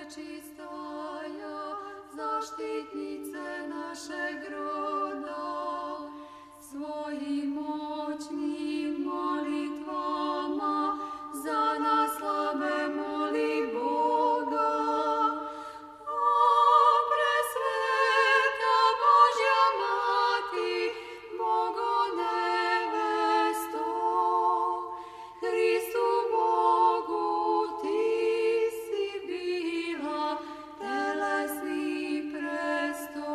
prečistaja, zaštitnice našeg roda, svojim moćnim molitvama za nas slabe moli Boga. O presveta Božja Mati, Bogo nevesto, Hristu Bogu ti si bila telesni presto.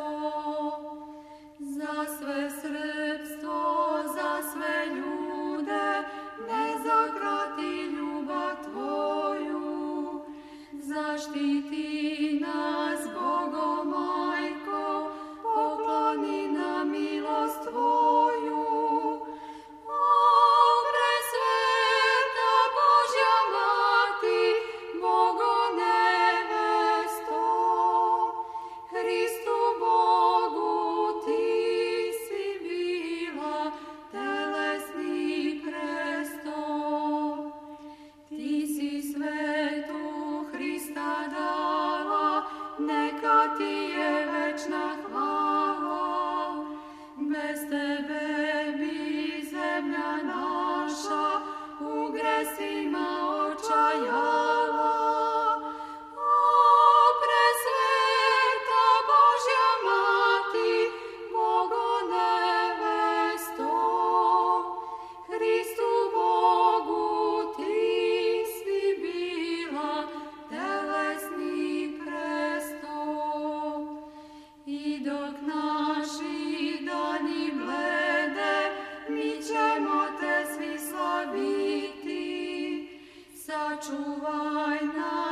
Za sve srpstvo, za sve ljude, ne zakrati ljubav tvoju. Zaštiti nas, Bogo Majko, pokloni nam milost tvoju. O presveta Božja Mati, Bogo nevesto, Hristu Bogu ti si bila telesni presto. Ti si svetu Hrista dala, neka ti je večna hvala. Bez tebe bi zemlja naša u gresima očajala. O presveta Božja Mati, Bogo nevesto, Hristu Bogu ti si bila telesni presto. I dok naši dani blede, mi ćemo te svi slaviti. Sačuvaj nas.